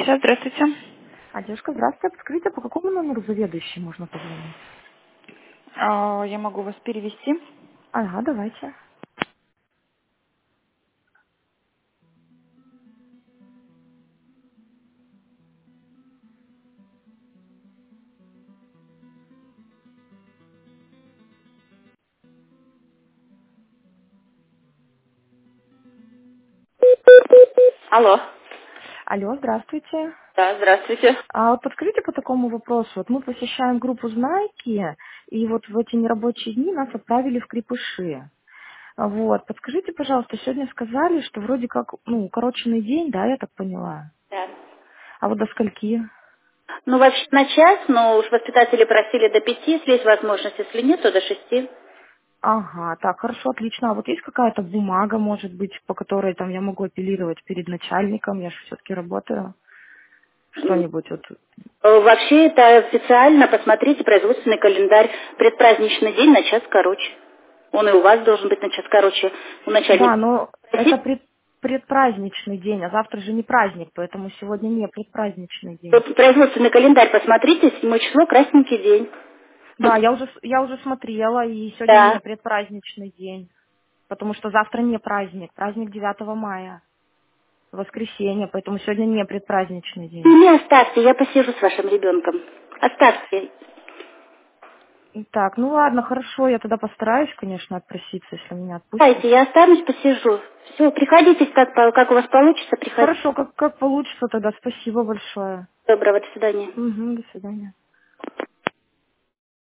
Сейчас, здравствуйте. Девушка, здравствуйте. Подскажите, по какому номеру заведующей можно позвонить? Я могу вас перевести. Ага, давайте. Алло. Алло, здравствуйте. Да, здравствуйте. Вот подскажите по такому вопросу. Вот мы посещаем группу «Знайки», и вот в эти нерабочие дни нас отправили в Крепыши. Вот, подскажите, пожалуйста, сегодня сказали, что вроде как, укороченный день, да, я так поняла. Да. А вот до скольки? Ну, вообще на час, но уж воспитатели просили до 5, если есть возможность. Если нет, то до 6. Ага, так, хорошо, отлично. А вот есть какая-то бумага, может быть, по которой там я могу апеллировать перед начальником? Я же все-таки работаю. Что-нибудь вот. Вообще это официально, посмотрите, производственный календарь. Предпраздничный день на час короче. Он и у вас должен быть на час короче. У Да, начальника. но это Просить. предпраздничный день, а завтра же не праздник, поэтому сегодня не предпраздничный день. Производственный календарь посмотрите, 7 число, красненький день. Ну, Да, я уже смотрела, и сегодня не да. предпраздничный день, потому что завтра не праздник, праздник 9 мая, воскресенье, поэтому сегодня не предпраздничный день. Не оставьте, я посижу с вашим ребенком. Оставьте. Так, ну ладно, хорошо, я тогда постараюсь, конечно, отпроситься, если меня отпустят. Давайте, я останусь, посижу. Все, приходите, как у вас получится, приходите. Хорошо, как получится тогда, спасибо большое. Доброго, до свидания. Угу, до свидания.